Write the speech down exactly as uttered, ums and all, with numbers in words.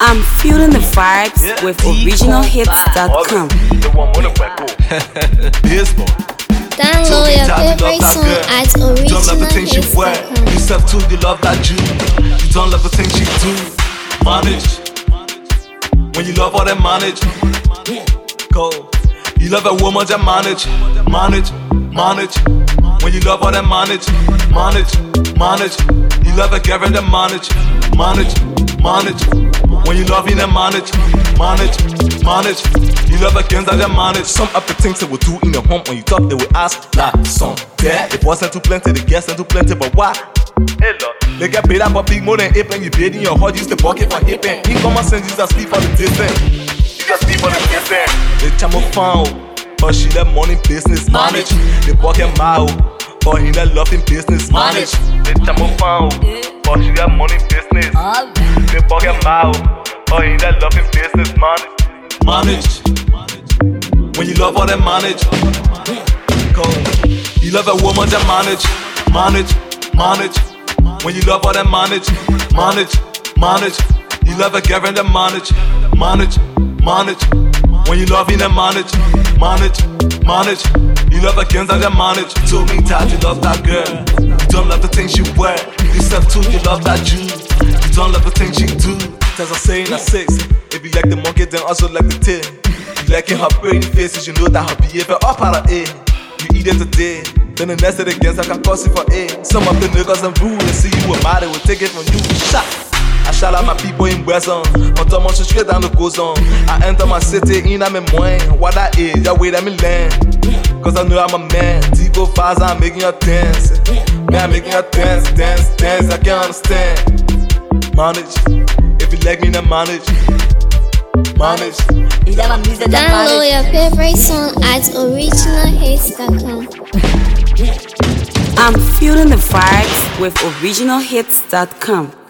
I'm feeling the vibes Yeah. with original hits dot com. Download your favorite song at original hits dot com. You step too, you love that Jew. You don't love the things she do. Manage. When you love all that manage. Go. You love a woman that manage. Manage. Manage. When you love all that manage. Manage. Manage. You love a girl that manage. Manage. Manage. When you love in that manage. Manage. Manage. You love a girl that manage. Some of the things they will do in the home when you talk, they will ask like some that it wasn't too plenty, the gas ain't too plenty, but why? They get paid up a big more than hip and you paid in your heart, use the bucket for hip and in common sense, you just sleep for the distance. You just sleep for the distance. They chamo found, but she that money business manage. They bucket mile, but he that loving business manage. They chamo found, but she that money business. They bucket mile, but he that loving business manage. Manage. When you love all that manage. Go. You love a woman that manage. Manage. Manage. When you love all that manage. Manage. Manage. You love a girl that manage. Manage. Manage. When you love in that manage. Manage. Manage. You love a girl that manage. You told me that you love that girl. You don't love the things you wear. You step too, you love that Jew. You don't love the things you do. As I say in a six, if you like the monkey, then also like the tail. You liking her pretty faces, you know that her behavior up out of A. You eat it today, then the next day against I can cause it for A. Some of the niggas and rude, and see you a mad, they will take it from you. Shot. I shout out my people in Weston, on top of straight down the goes on. I enter my city, in I'm in moine. What that is, y'all wait, I'm in land. Cause I know I'm a man. Tico Faza, I'm making her dance. Man, I'm making her dance, dance, dance. I can't understand. Manage. If you like me, then manage. Manage. Download your favorite song at original hits dot com. I'm feeling the vibes with original hits dot com.